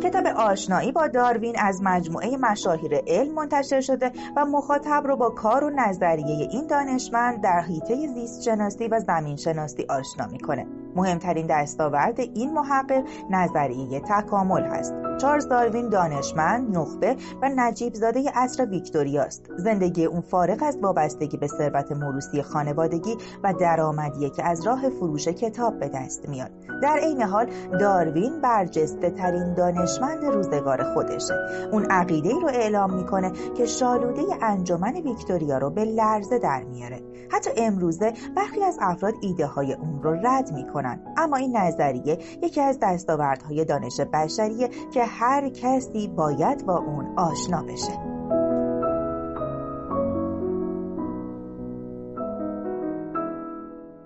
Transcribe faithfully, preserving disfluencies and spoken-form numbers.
کتاب آشنایی با داروین از مجموعه مشاهیر علم منتشر شده و مخاطب رو با کار و نظریه این دانشمند در حیطه زیست شناسی و زمین شناسی آشنا میکنه. مهمترین دستاورد این محقق نظریه تکامل هست. چارلز داروین دانشمند، نخبه و نجیب زاده عصر ویکتوریاست. زندگی اون فارغ از وابستگی به ثروت موروثی خانوادگی و درآمدی که از راه فروش کتاب به دست میاد. در عین حال داروین برجسته ترین دانشمند روزگار خودشه. اون عقیده‌ای رو اعلام میکنه که شالوده انجمن ویکتوریا رو به لرزه در میاره. حتی امروزه برخی از افراد ایده های اون رو رد میکنن، اما این نظریه یکی از دستاوردهای دانش بشریه که هر کسی باید با اون آشنا بشه.